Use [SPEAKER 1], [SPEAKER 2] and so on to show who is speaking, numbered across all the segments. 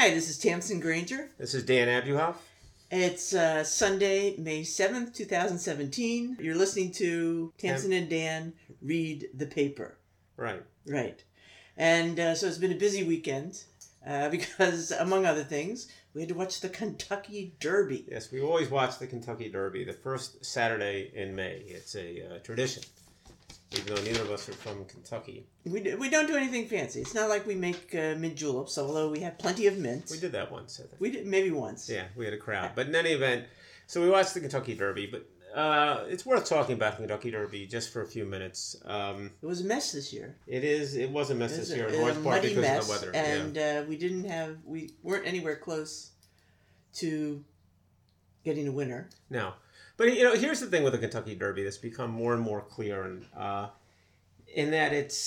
[SPEAKER 1] Hi, this is Tamsin Granger.
[SPEAKER 2] This is Dan Abuhoff.
[SPEAKER 1] It's Sunday, May 7th, 2017. You're listening to Tamsin and Dan read the paper.
[SPEAKER 2] Right.
[SPEAKER 1] Right. And so it's been a busy weekend because, among other things, we had to watch the Kentucky Derby.
[SPEAKER 2] Yes, we always watch the Kentucky Derby the first Saturday in May. It's a tradition, even though neither of us are from Kentucky.
[SPEAKER 1] We don't do anything fancy. It's not like we make mint juleps, although we have plenty of mint.
[SPEAKER 2] We did that once, I think.
[SPEAKER 1] We did maybe once.
[SPEAKER 2] Yeah, we had a crowd. But in any event, so we watched the Kentucky Derby, but it's worth talking about the Kentucky Derby just for a few minutes.
[SPEAKER 1] It was a mess this year.
[SPEAKER 2] It was a mess this year, in large part because of the weather.
[SPEAKER 1] And we weren't anywhere close to getting a winner.
[SPEAKER 2] No. But, here's the thing with the Kentucky Derby that's become more and more clear, and in that it's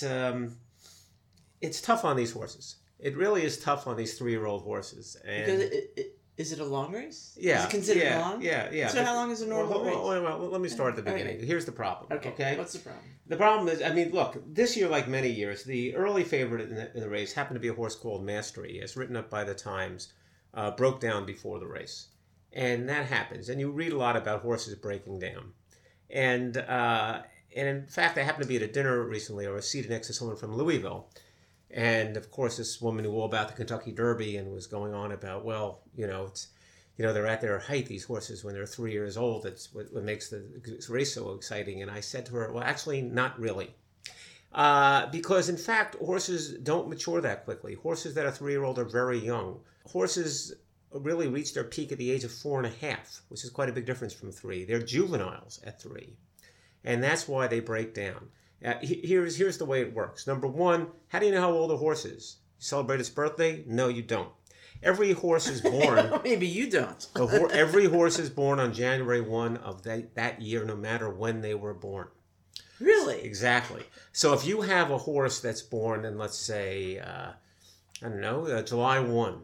[SPEAKER 2] tough on these horses. It really is tough on these 3-year-old horses. And
[SPEAKER 1] because is it a long race?
[SPEAKER 2] Yeah.
[SPEAKER 1] Is it considered long?
[SPEAKER 2] Yeah.
[SPEAKER 1] So how long is a normal race?
[SPEAKER 2] Well, let me start at the beginning.
[SPEAKER 1] Okay.
[SPEAKER 2] Here's the problem. Okay.
[SPEAKER 1] What's the problem?
[SPEAKER 2] The problem is, look, this year, like many years, the early favorite in the race happened to be a horse called Mastery, as written up by the Times, broke down before the race. And that happens. And you read a lot about horses breaking down. And in fact, I happened to be at a dinner recently, or I was seated next to someone from Louisville. And of course, this woman knew all about the Kentucky Derby and was going on about, well, they're at their height, these horses, when they're 3 years old. That's what makes the race so exciting. And I said to her, well, actually, not really. Because in fact, horses don't mature that quickly. Horses that are 3-year-old are very young. Horses really reach their peak at the age of 4.5, which is quite a big difference from 3. They're juveniles at 3. And that's why they break down. Here's the way it works. Number one, how do you know how old a horse is? You celebrate its birthday? No, you don't. Every horse is born...
[SPEAKER 1] Maybe you don't.
[SPEAKER 2] Every horse is born on January 1 of that year, no matter when they were born.
[SPEAKER 1] Really?
[SPEAKER 2] Exactly. So if you have a horse that's born in, let's say, July 1,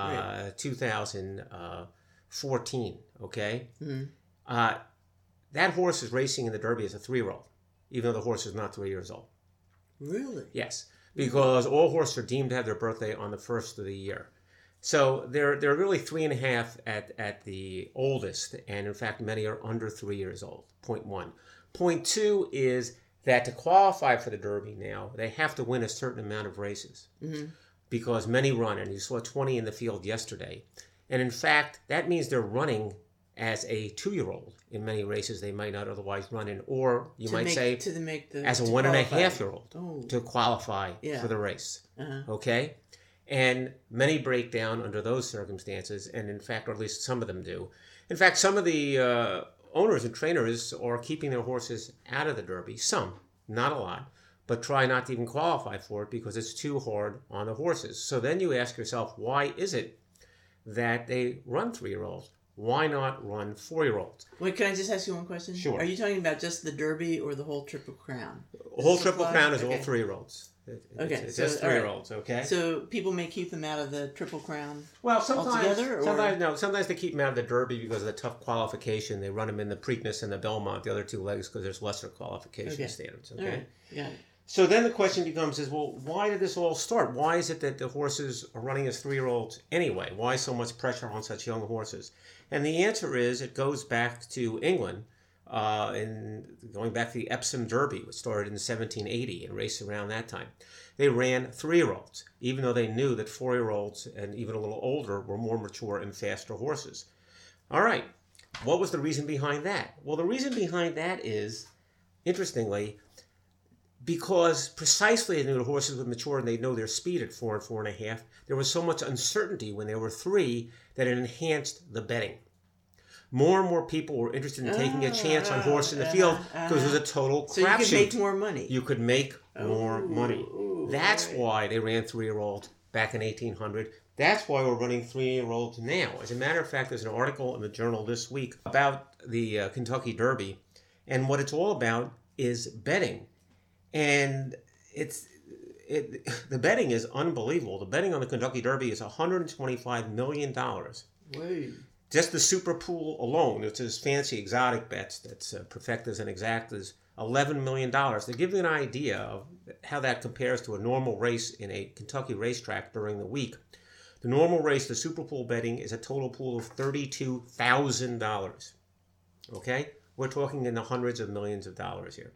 [SPEAKER 2] 2014, okay? Mm-hmm. That horse is racing in the Derby as a 3-year-old, even though the horse is not 3 years old.
[SPEAKER 1] Really?
[SPEAKER 2] Yes, because all horses are deemed to have their birthday on the first of the year. So they're really 3.5 at the oldest, and in fact, many are under 3 years old, point one. Point two is that to qualify for the Derby now, they have to win a certain amount of races. Mm-hmm. Because many run, and you saw 20 in the field yesterday. And in fact, that means they're running as a 2-year-old in many races they might not otherwise run in, or as a 1.5-year-old to qualify for the race. Uh-huh. Okay? And many break down under those circumstances, and in fact, or at least some of them do. In fact, some of the owners and trainers are keeping their horses out of the Derby. Some, not a lot. But try not to even qualify for it because it's too hard on the horses. So then you ask yourself, why is it that they run 3-year-olds? Why not run 4-year-olds?
[SPEAKER 1] Wait, can I just ask you one question?
[SPEAKER 2] Sure.
[SPEAKER 1] Are you talking about just the Derby or the whole Triple Crown?
[SPEAKER 2] The whole Triple Crown is all 3-year-olds. It's just 3-year-olds,
[SPEAKER 1] right.
[SPEAKER 2] Okay?
[SPEAKER 1] So people may keep them out of the Triple Crown
[SPEAKER 2] sometimes they keep them out of the Derby because of the tough qualification. They run them in the Preakness and the Belmont, the other 2 legs, because there's lesser qualification standards. Okay?
[SPEAKER 1] All right. Got it.
[SPEAKER 2] So then the question becomes why did this all start? Why is it that the horses are running as 3-year-olds anyway? Why so much pressure on such young horses? And the answer is it goes back to England, going back to the Epsom Derby, which started in 1780 and raced around that time. They ran 3-year-olds, even though they knew that 4-year-olds and even a little older were more mature and faster horses. All right, what was the reason behind that? Well, the reason behind that is, interestingly, because precisely they knew the horses would mature and they'd know their speed at 4 and 4.5, there was so much uncertainty when they were 3 that it enhanced the betting. More and more people were interested in taking a chance on horse in the field because it was a total crapshoot.
[SPEAKER 1] So you could make more money.
[SPEAKER 2] You could make more money. That's why they ran 3-year-olds back in 1800. That's why we're running 3-year-olds now. As a matter of fact, there's an article in the Journal this week about the Kentucky Derby, and what it's all about is betting. And the betting is unbelievable. The betting on the Kentucky Derby is $125 million.
[SPEAKER 1] Wait.
[SPEAKER 2] Just the Super Pool alone, it's his fancy exotic bets that's perfectas and exactas, $11 million. To give you an idea of how that compares to a normal race in a Kentucky racetrack during the week, The normal race, the super pool betting, is a total pool of $32,000. Okay? We're talking in the hundreds of millions of dollars here.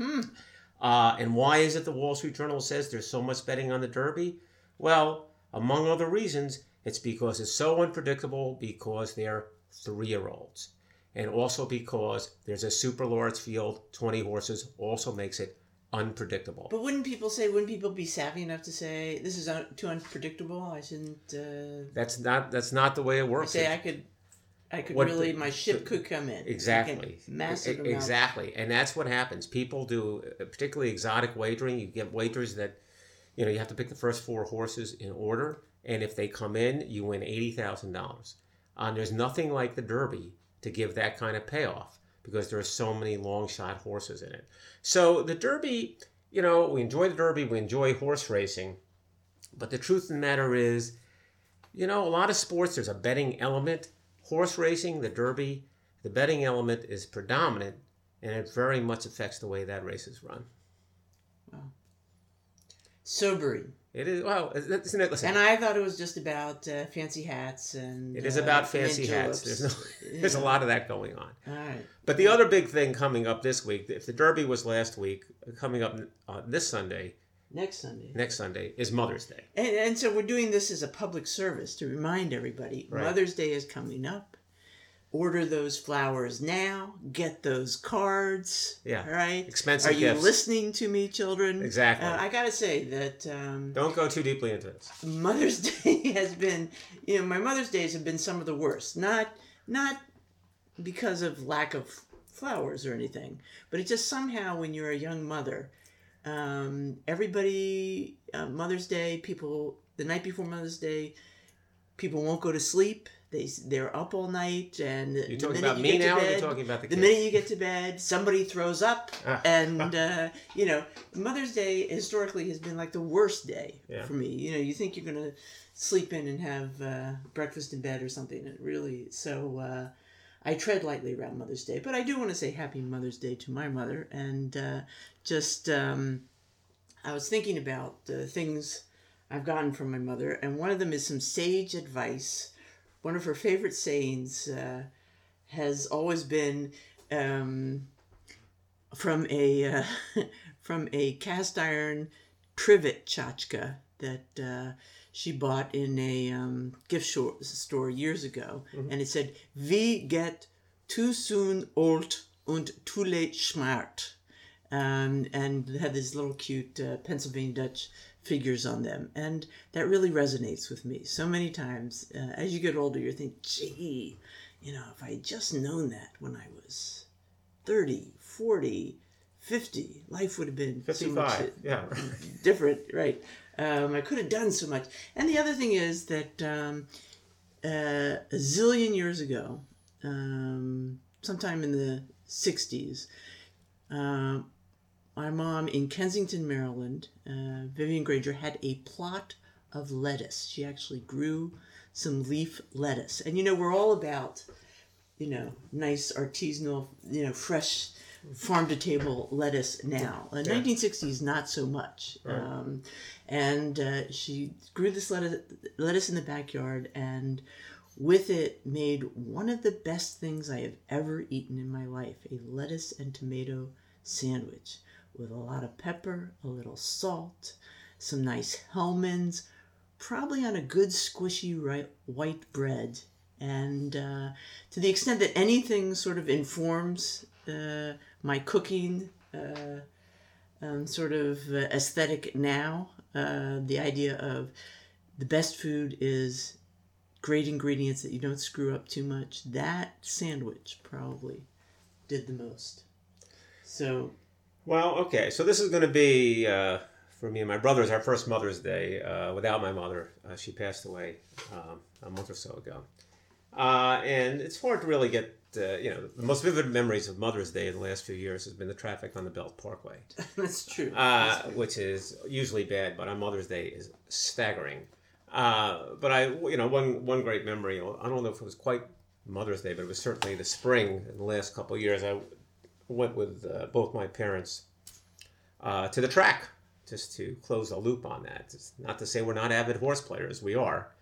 [SPEAKER 2] And why is it the Wall Street Journal says there's so much betting on the Derby? Well, among other reasons, it's because it's so unpredictable because they're 3-year-olds. And also because there's a super large field, 20 horses, also makes it unpredictable.
[SPEAKER 1] But wouldn't people be savvy enough to say, this is too unpredictable, I shouldn't...
[SPEAKER 2] That's not the way it works.
[SPEAKER 1] Say I could really, my ship could come in.
[SPEAKER 2] Exactly.
[SPEAKER 1] Massive amount.
[SPEAKER 2] Exactly. And that's what happens. People do, particularly exotic wagering, you get wagers that, you have to pick the first 4 horses in order. And if they come in, you win $80,000. There's nothing like the Derby to give that kind of payoff because there are so many long shot horses in it. So the Derby, we enjoy the Derby, we enjoy horse racing. But the truth of the matter is, a lot of sports, there's a betting element. Horse racing, the Derby, the betting element is predominant, and it very much affects the way that race is run.
[SPEAKER 1] Wow. Sobering.
[SPEAKER 2] It is, well, isn't it? Listen,
[SPEAKER 1] and I thought it was just about fancy hats and...
[SPEAKER 2] It is about fancy hats. There's a lot of that going on.
[SPEAKER 1] All right.
[SPEAKER 2] But the other big thing coming up this week, if the Derby was last week, coming up this Sunday...
[SPEAKER 1] Next Sunday
[SPEAKER 2] is Mother's Day.
[SPEAKER 1] And so we're doing this as a public service to remind everybody. Right. Mother's Day is coming up. Order those flowers now. Get those cards.
[SPEAKER 2] Yeah.
[SPEAKER 1] Right?
[SPEAKER 2] Expensive gifts.
[SPEAKER 1] Are you listening to me, children?
[SPEAKER 2] Exactly.
[SPEAKER 1] I got to say that...
[SPEAKER 2] don't go too deeply into this.
[SPEAKER 1] Mother's Day has been... my Mother's Days have been some of the worst. Not because of lack of flowers or anything. But it's just somehow when you're a young mother... everybody, Mother's Day, people, the night before Mother's Day, people won't go to sleep. They're up all night, and
[SPEAKER 2] you're talking about me now, or you're talking about the kids?
[SPEAKER 1] The minute you get to bed, somebody throws up, and Mother's Day historically has been like the worst day for me. You think you're gonna sleep in and have breakfast in bed or something, and really so. I tread lightly around Mother's Day, but I do want to say Happy Mother's Day to my mother. And I was thinking about the things I've gotten from my mother, and one of them is some sage advice. One of her favorite sayings has always been from a cast iron trivet tchotchke that she bought in a gift store years ago. Mm-hmm. And it said, "Wie get too soon old und too late smart." And it had these little cute Pennsylvania Dutch figures on them. And that really resonates with me. So many times, as you get older, you think, gee, if I had just known that when I was 30, 40, 50, life would have been
[SPEAKER 2] 55,
[SPEAKER 1] so much different, right? I could have done so much. And the other thing is that a zillion years ago, sometime in the 60s, my mom in Kensington, Maryland, Vivian Granger, had a plot of lettuce. She actually grew some leaf lettuce. And, we're all about, nice artisanal, fresh farm-to-table lettuce now. 1960s, not so much. Right. And she grew this lettuce in the backyard, and with it made one of the best things I have ever eaten in my life, a lettuce and tomato sandwich with a lot of pepper, a little salt, some nice Hellmann's, probably on a good squishy white bread. And to the extent that anything sort of informs my cooking sort of aesthetic now, the idea of the best food is great ingredients that you don't screw up too much. That sandwich probably did the most. So...
[SPEAKER 2] Well, okay. So this is going to be, for me and my brothers, our first Mother's Day without my mother. She passed away a month or so ago. And it's hard to really get, the most vivid memories of Mother's Day in the last few years has been the traffic on the Belt Parkway.
[SPEAKER 1] That's true.
[SPEAKER 2] Which is usually bad, but on Mother's Day is staggering. But one great memory, I don't know if it was quite Mother's Day, but it was certainly the spring in the last couple of years. I went with both my parents to the track, just to close a loop on that. It's not to say we're not avid horse players, we are.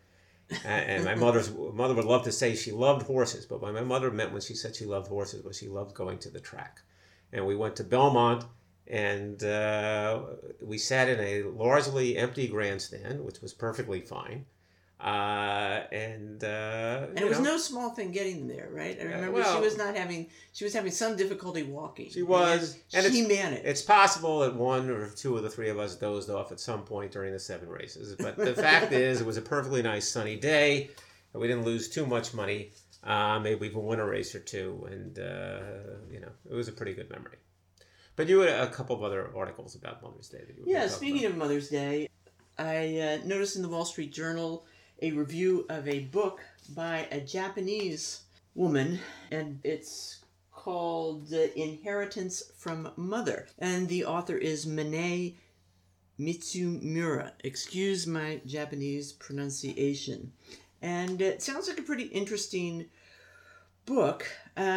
[SPEAKER 2] And my mother would love to say she loved horses, but what my mother meant when she said she loved horses was she loved going to the track. And we went to Belmont, and we sat in a largely empty grandstand, which was perfectly fine. And
[SPEAKER 1] it was no small thing getting there, right? I remember she was having some difficulty walking.
[SPEAKER 2] She was,
[SPEAKER 1] and she managed.
[SPEAKER 2] It's possible that one or two of the three of us dozed off at some point during the 7 races, but the fact is, it was a perfectly nice sunny day. We didn't lose too much money. Maybe we could win a race or two, and it was a pretty good memory. But you had a couple of other articles about Mother's Day that you were
[SPEAKER 1] speaking of Mother's Day, I noticed in the Wall Street Journal a review of a book by a Japanese woman, and it's called Inheritance from Mother. And the author is Mine Mitsumura. Excuse my Japanese pronunciation. And it sounds like a pretty interesting book.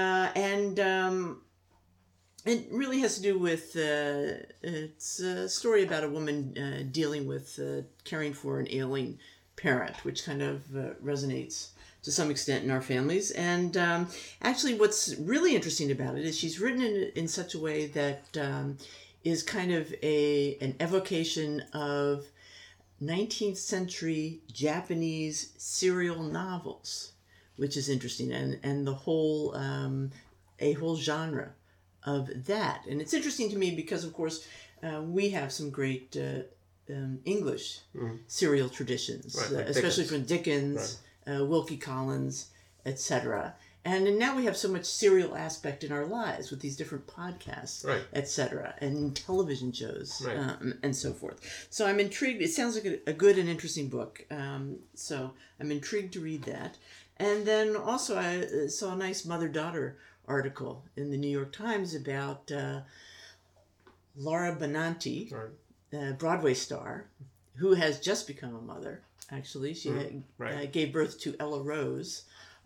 [SPEAKER 1] It really has to do with, it's a story about a woman dealing with caring for an ailing parent, which kind of resonates to some extent in our families. And actually what's really interesting about it is she's written it in such a way that is kind of an evocation of 19th century Japanese serial novels, which is interesting, and the whole a whole genre of that. And it's interesting to me because, of course, we have some great English serial traditions, especially from Dickens, Wilkie Collins, etc. And now we have so much serial aspect in our lives with these different podcasts, etc., and television shows, and so forth. So I'm intrigued. It sounds like a good and interesting book. So I'm intrigued to read that. And then also I saw a nice mother-daughter article in the New York Times about Laura Benanti, Broadway star, who has just become a mother. Actually, she gave birth to Ella Rose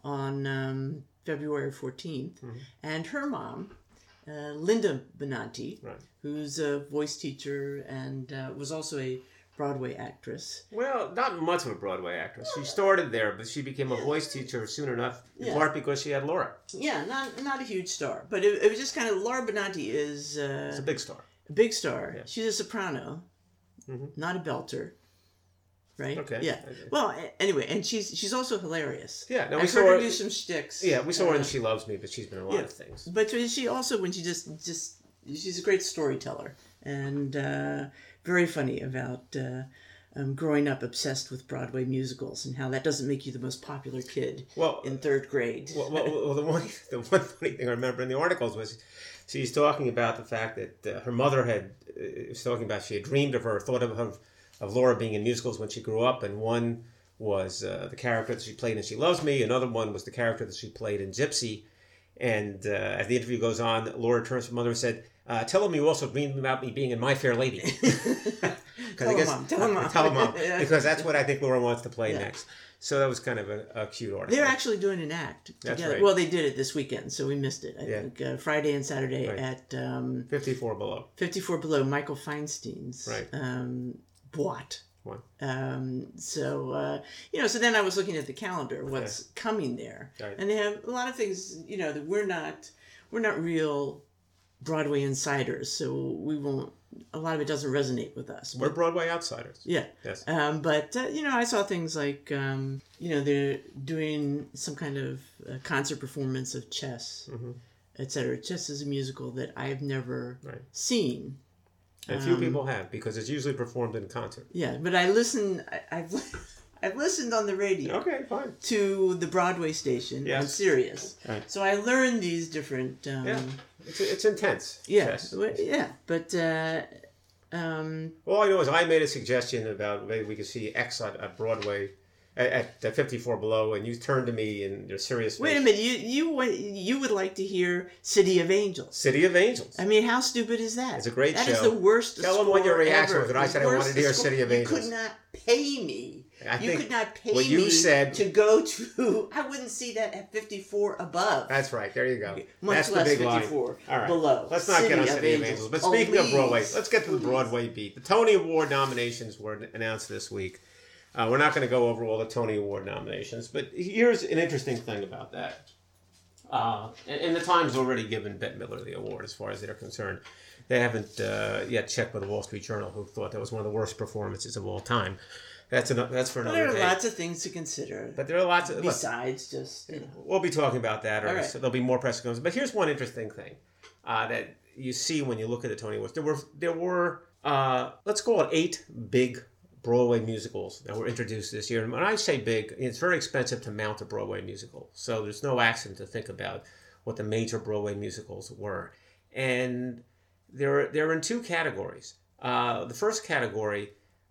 [SPEAKER 1] on February 14th, and her mom, Linda Benanti, who's a voice teacher and was also a Broadway actress.
[SPEAKER 2] Well, not much of a Broadway actress. She started there, but she became a voice teacher soon enough, in part because she had Laura.
[SPEAKER 1] Yeah, not a huge star, but it was just kind of, Laura Benanti is...
[SPEAKER 2] it's a big star.
[SPEAKER 1] A big star. Yeah. She's a soprano, not a belter. Right?
[SPEAKER 2] Okay.
[SPEAKER 1] Yeah. Well, anyway, and she's also hilarious.
[SPEAKER 2] Yeah. No,
[SPEAKER 1] we saw her do some shticks.
[SPEAKER 2] Yeah, we saw her in She Loves Me, but she's been in a lot of things.
[SPEAKER 1] But she also, when she just she's a great storyteller and very funny about growing up obsessed with Broadway musicals and how that doesn't make you the most popular kid in third grade.
[SPEAKER 2] Well, the one funny thing I remember in the articles was she's talking about the fact that her mother was talking about she had dreamed of her, thought of Laura being in musicals when she grew up, and one was the character that she played in She Loves Me, another one was the character that she played in Gypsy, and as the interview goes on, Laura turns to her mother and said, tell him you also dreamed about me being in My Fair Lady.
[SPEAKER 1] Tell him, Mom.
[SPEAKER 2] Because that's what I think Laura wants to play next. So that was kind of a cute article.
[SPEAKER 1] They're actually doing an act together.
[SPEAKER 2] That's right.
[SPEAKER 1] Well, they did it this weekend, so we missed it. I think Friday and Saturday at
[SPEAKER 2] 54 Below.
[SPEAKER 1] 54 Below, Michael Feinstein's boîte. So then I was looking at the calendar, what's coming there, and they have a lot of things. That we're not real Broadway insiders, so we won't. A lot of it doesn't resonate with us.
[SPEAKER 2] We're Broadway outsiders.
[SPEAKER 1] Yeah.
[SPEAKER 2] Yes.
[SPEAKER 1] But I saw things like they're doing some kind of concert performance of Chess, etc. Chess is a musical that I've never seen.
[SPEAKER 2] And few people have, because it's usually performed in concert.
[SPEAKER 1] Yeah, but I've listened on the radio.
[SPEAKER 2] Okay, fine.
[SPEAKER 1] To the Broadway station on Sirius. Right. So I learned these different...
[SPEAKER 2] It's intense.
[SPEAKER 1] Yeah,
[SPEAKER 2] Chess.
[SPEAKER 1] But...
[SPEAKER 2] all I know is I made a suggestion about maybe we could see X at Broadway at 54 Below, and you turned to me in your serious face.
[SPEAKER 1] Wait a minute, you would like to hear City of Angels.
[SPEAKER 2] City of Angels.
[SPEAKER 1] I mean, how stupid is that?
[SPEAKER 2] It's a great show.
[SPEAKER 1] That is the worst
[SPEAKER 2] Tell them what your reaction was when I said I wanted to hear
[SPEAKER 1] City
[SPEAKER 2] of Angels.
[SPEAKER 1] You could not pay me. You could not pay
[SPEAKER 2] what you
[SPEAKER 1] me
[SPEAKER 2] said,
[SPEAKER 1] to go to... I wouldn't see that at 54 Above.
[SPEAKER 2] That's right. There you go.
[SPEAKER 1] Much
[SPEAKER 2] That's
[SPEAKER 1] less
[SPEAKER 2] the big
[SPEAKER 1] 54
[SPEAKER 2] line. All right.
[SPEAKER 1] Below.
[SPEAKER 2] Let's not get on City of Angels. But speaking of Broadway, let's get to the Broadway beat. The Tony Award nominations were announced this week. We're not going to go over all the Tony Award nominations, but here's an interesting thing about that. And the Times already given Bette Midler the award as far as they're concerned. They haven't yet checked with the Wall Street Journal, who thought that was one of the worst performances of all time. That's for another day.
[SPEAKER 1] There are lots of things to consider.
[SPEAKER 2] But there are lots of...
[SPEAKER 1] Besides just...
[SPEAKER 2] We'll be talking about that.
[SPEAKER 1] Right.
[SPEAKER 2] So there'll be more press conferences. But here's one interesting thing that you see when you look at the Tony Awards. There were let's call it 8 big Broadway musicals that were introduced this year. And when I say big, it's very expensive to mount a Broadway musical. So there's no accident to think about what the major Broadway musicals were. And they're in 2 categories. The first category,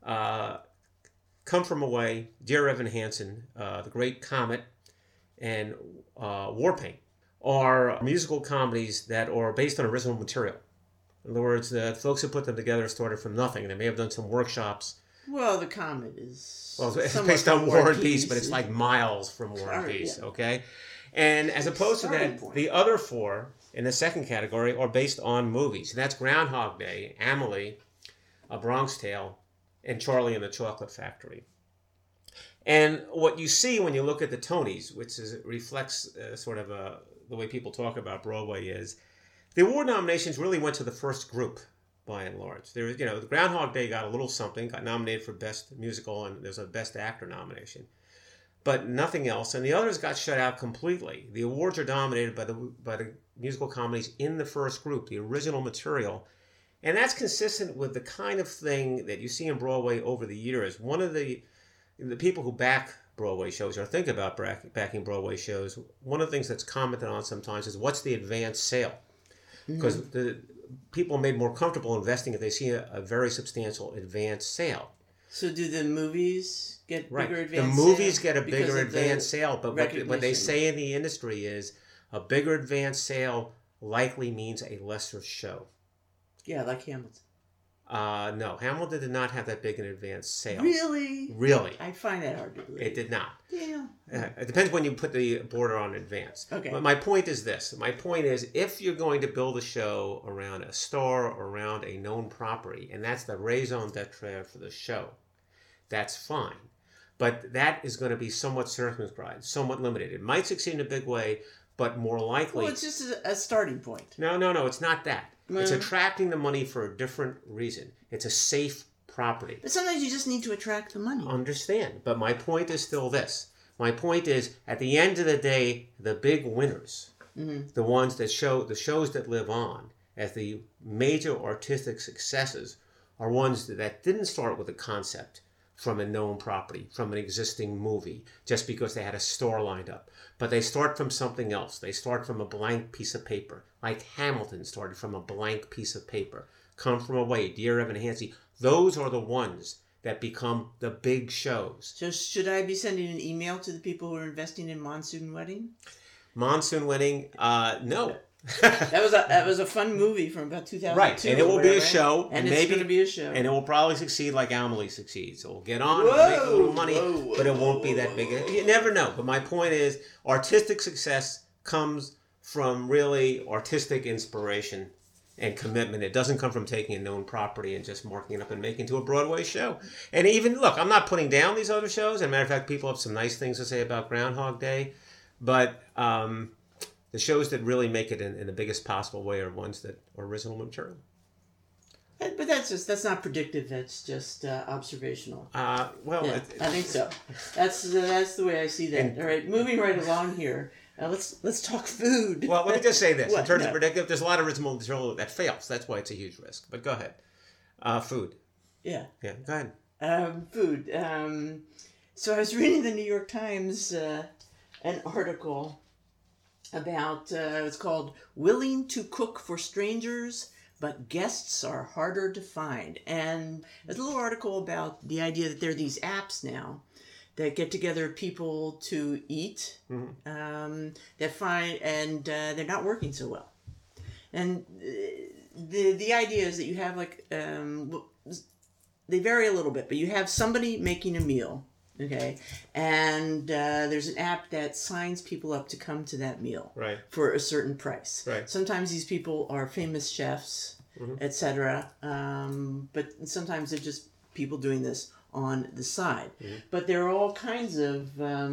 [SPEAKER 2] Come From Away, Dear Evan Hansen, The Great Comet, and Warpaint are musical comedies that are based on original material. In other words, the folks who put them together started from nothing. They may have done some workshops.
[SPEAKER 1] Well, The Comet is...
[SPEAKER 2] Well, it's based on War and Peace, but it's like miles from War and Peace, okay? And as opposed to that, the other 4 in the second category are based on movies. And that's Groundhog Day, Amelie, A Bronx Tale, and Charlie and the Chocolate Factory. And what you see when you look at the Tonys, which reflects sort of the way people talk about Broadway, is the award nominations really went to the first group, by and large. There was, the Groundhog Day got a little something, got nominated for Best Musical, and there's a Best Actor nomination. But nothing else, and the others got shut out completely. The awards are dominated by the musical comedies in the first group, the original material. And that's consistent with the kind of thing that you see in Broadway over the years. One of the people who back Broadway shows or think about backing Broadway shows, one of the things that's commented on sometimes is what's the advance sale? Because the people are made more comfortable investing if they see a very substantial advance sale.
[SPEAKER 1] So do the movies get bigger advance
[SPEAKER 2] sale? The movies get a bigger advance sale, but what they say in the industry is a bigger advance sale likely means a lesser show.
[SPEAKER 1] Yeah, like Hamilton.
[SPEAKER 2] No, Hamilton did not have that big an advance sale.
[SPEAKER 1] Really?
[SPEAKER 2] Really.
[SPEAKER 1] I find that hard to believe.
[SPEAKER 2] It did not.
[SPEAKER 1] Yeah.
[SPEAKER 2] It depends when you put the border on advance.
[SPEAKER 1] Okay.
[SPEAKER 2] But my point is this. My point is if you're going to build a show around a star or around a known property, and that's the raison d'etre for the show, that's fine. But that is going to be somewhat circumscribed, somewhat limited. It might succeed in a big way, but more likely...
[SPEAKER 1] Well, it's just a starting point.
[SPEAKER 2] No, it's not that. It's attracting the money for a different reason. It's a safe property.
[SPEAKER 1] But sometimes you just need to attract the money.
[SPEAKER 2] Understand. But my point is still this. My point is, at the end of the day, the big winners, the ones that show, the shows that live on as the major artistic successes, are ones that didn't start with a concept from a known property, from an existing movie, just because they had a star lined up. But they start from something else. They start from a blank piece of paper. Like Hamilton started from a blank piece of paper. Come From Away, Dear Evan Hansen. Those are the ones that become the big shows.
[SPEAKER 1] So should I be sending an email to the people who are investing in Monsoon Wedding?
[SPEAKER 2] Monsoon Wedding? No.
[SPEAKER 1] That was a fun movie from about 2002.
[SPEAKER 2] Right, and it will be a show.
[SPEAKER 1] And it's going to be a show.
[SPEAKER 2] And it will probably succeed like Amelie succeeds. It will get on, make a little money, but it won't be that big. You never know. But my point is, artistic success comes from really artistic inspiration and commitment. It doesn't come from taking a known property and just marking it up and making it into a Broadway show. And even, look, I'm not putting down these other shows. As a matter of fact, people have some nice things to say about Groundhog Day. But the shows that really make it in the biggest possible way are ones that are original material.
[SPEAKER 1] But that's not predictive. That's just observational.
[SPEAKER 2] I
[SPEAKER 1] think so. That's the way I see that. All right, moving right along here. Let's talk food.
[SPEAKER 2] Well, let me just say this. In terms of predictive, there's a lot of original material that fails. That's why it's a huge risk. But go ahead. Food.
[SPEAKER 1] Yeah.
[SPEAKER 2] Yeah, go ahead.
[SPEAKER 1] Food. So I was reading the New York Times, an article about, it's called Willing to Cook for Strangers, but Guests Are Harder to Find. And there's a little article about the idea that there are these apps now that get together people to eat, that find, and they're not working so well. And the idea is that you have they vary a little bit, but you have somebody making a meal, okay, and there's an app that signs people up to come to that meal for a certain price.
[SPEAKER 2] Right.
[SPEAKER 1] Sometimes these people are famous chefs, etc., but sometimes they're just people doing this on the side. But there are all kinds of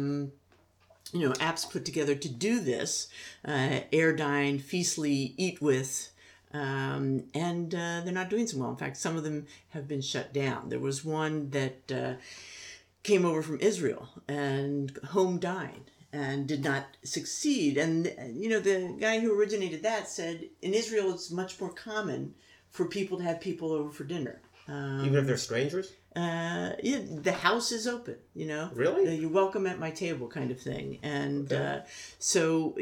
[SPEAKER 1] apps put together to do this. Airdyne, Feastly, Eat With, and they're not doing so well. In fact, some of them have been shut down. There was one that came over from Israel and Home Dine and did not succeed. And, the guy who originated that said in Israel it's much more common for people to have people over for dinner.
[SPEAKER 2] Even if they're strangers?
[SPEAKER 1] Yeah, the house is open,
[SPEAKER 2] Really?
[SPEAKER 1] You're welcome at my table kind of thing. And so,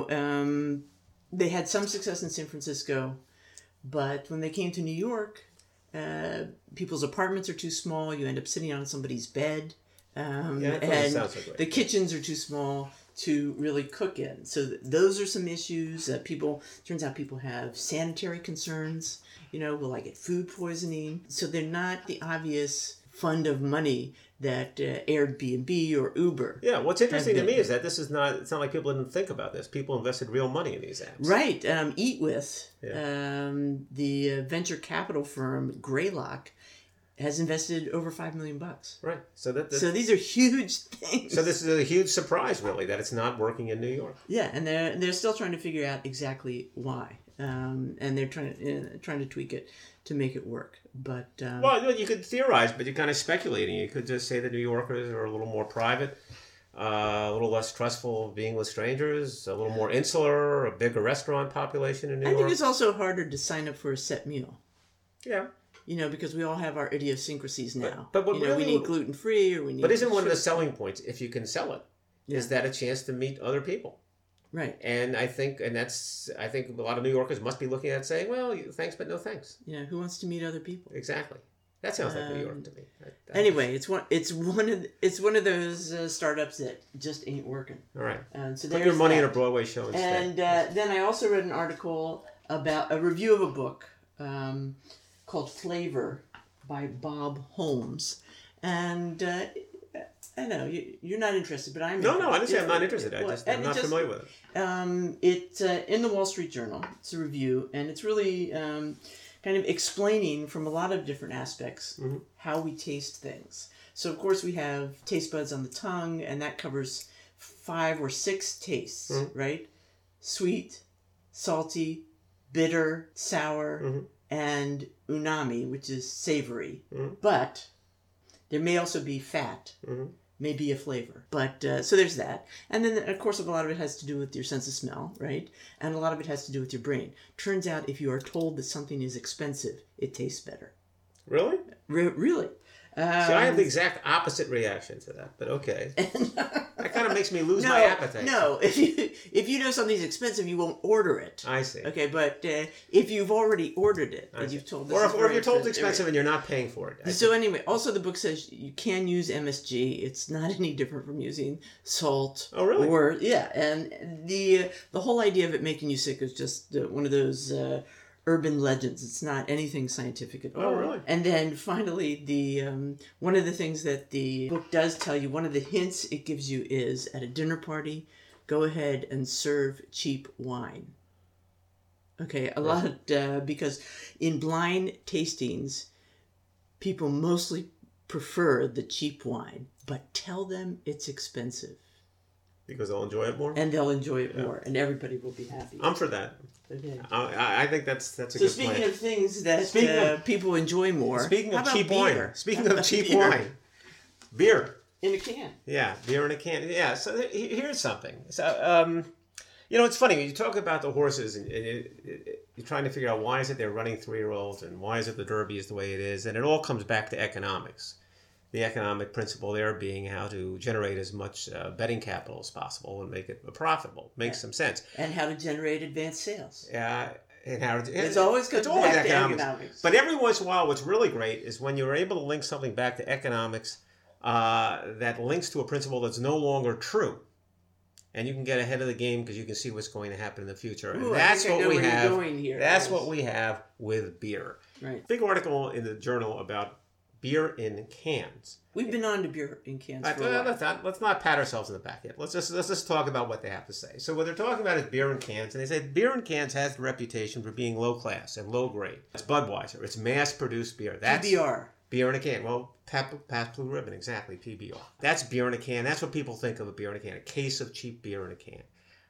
[SPEAKER 1] they had some success in San Francisco, but when they came to New York, people's apartments are too small. You end up sitting on somebody's bed. And the kitchens are too small to really cook in. So those are some issues. Turns out people have sanitary concerns. Will I get food poisoning? So they're not the obvious fund of money that Airbnb or Uber.
[SPEAKER 2] Yeah, what's interesting to me is that it's not like people didn't think about this. People invested real money in these apps.
[SPEAKER 1] Right. Eat With, the venture capital firm Greylock, has invested over $5 million.
[SPEAKER 2] Right. So
[SPEAKER 1] these are huge things.
[SPEAKER 2] So this is a huge surprise, really, that it's not working in New York.
[SPEAKER 1] Yeah, and they're still trying to figure out exactly why, and they're trying to tweak it to make it work. But
[SPEAKER 2] well, you could theorize, but you're kind of speculating. You could just say that New Yorkers are a little more private, a little less trustful of being with strangers, a little more insular, a bigger restaurant population in New York.
[SPEAKER 1] I think it's also harder to sign up for a set meal.
[SPEAKER 2] Yeah.
[SPEAKER 1] Because we all have our idiosyncracies now.
[SPEAKER 2] But what really,
[SPEAKER 1] we need gluten-free or we need...
[SPEAKER 2] But isn't one of the selling points, if you can sell it, is that a chance to meet other people?
[SPEAKER 1] Right.
[SPEAKER 2] And I think a lot of New Yorkers must be looking at it saying, well, thanks, but no thanks.
[SPEAKER 1] Yeah, who wants to meet other people?
[SPEAKER 2] Exactly. That sounds like New York to me.
[SPEAKER 1] Anyway, it's one of those startups that just ain't working.
[SPEAKER 2] All right.
[SPEAKER 1] So
[SPEAKER 2] put your money in a Broadway show instead.
[SPEAKER 1] And then I also read an article about a review of a book called Flavor by Bob Holmes. And I know you're not interested, but I'm interested.
[SPEAKER 2] No, I didn't say I'm not interested. I'm not familiar with it.
[SPEAKER 1] It's in the Wall Street Journal. It's a review, and it's really kind of explaining from a lot of different aspects how we taste things. So, of course, we have taste buds on the tongue, and that covers 5 or 6 tastes, right? Sweet, salty, bitter, sour, and umami, which is savory. But there may also be fat, may be a flavor. But so there's that. And then, of course, a lot of it has to do with your sense of smell, right? And a lot of it has to do with your brain. Turns out if you are told that something is expensive, it tastes better.
[SPEAKER 2] Really?
[SPEAKER 1] Really.
[SPEAKER 2] So I have the exact opposite reaction to that, but okay. That kind of makes me lose my appetite.
[SPEAKER 1] No, if you know something's expensive, you won't order it.
[SPEAKER 2] I see.
[SPEAKER 1] Okay, but if you've already ordered it, and you've told
[SPEAKER 2] or if you're told it's expensive and you're not paying for it.
[SPEAKER 1] So anyway, also the book says you can use MSG. It's not any different from using salt.
[SPEAKER 2] Oh, really?
[SPEAKER 1] And the whole idea of it making you sick is just one of those urban legends. It's not anything scientific at all.
[SPEAKER 2] Oh, really?
[SPEAKER 1] And then finally, the one of the things that the book does tell you, one of the hints it gives you is at a dinner party, go ahead and serve cheap wine. Okay, a lot because in blind tastings, people mostly prefer the cheap wine, but tell them it's expensive.
[SPEAKER 2] Because they'll enjoy it more?
[SPEAKER 1] And they'll enjoy it more, and everybody will be happy.
[SPEAKER 2] I'm for that.
[SPEAKER 1] Okay.
[SPEAKER 2] I think that's a good plan.
[SPEAKER 1] So speaking of things that people enjoy more,
[SPEAKER 2] speaking of cheap
[SPEAKER 1] beer?
[SPEAKER 2] wine. Speaking of cheap wine. Beer.
[SPEAKER 1] In a can.
[SPEAKER 2] Yeah, beer in a can. Yeah, so here's something. So, it's funny, when you talk about the horses, and you're trying to figure out why is it they're running 3-year-olds, and why is it the Derby is the way it is, and it all comes back to economics. The economic principle there being how to generate as much betting capital as possible and make it profitable. Makes some sense.
[SPEAKER 1] And how to generate advanced sales.
[SPEAKER 2] Yeah. And how
[SPEAKER 1] it's always back to economics.
[SPEAKER 2] But every once in a while, what's really great is when you're able to link something back to economics that links to a principle that's no longer true. And you can get ahead of the game because you can see what's going to happen in the future. And that's what we have. That's what we have with beer.
[SPEAKER 1] Right.
[SPEAKER 2] Big article in the journal about beer in cans.
[SPEAKER 1] We've been on to beer in cans for a while.
[SPEAKER 2] Let's not pat ourselves in the back yet. Let's just talk about what they have to say. So what they're talking about is beer in cans, and they say beer in cans has the reputation for being low class and low grade. It's Budweiser. It's mass-produced beer. That's
[SPEAKER 1] PBR.
[SPEAKER 2] Beer in a can. Well, Pabst Blue Ribbon, exactly, PBR. That's beer in a can. That's what people think of a beer in a can, a case of cheap beer in a can.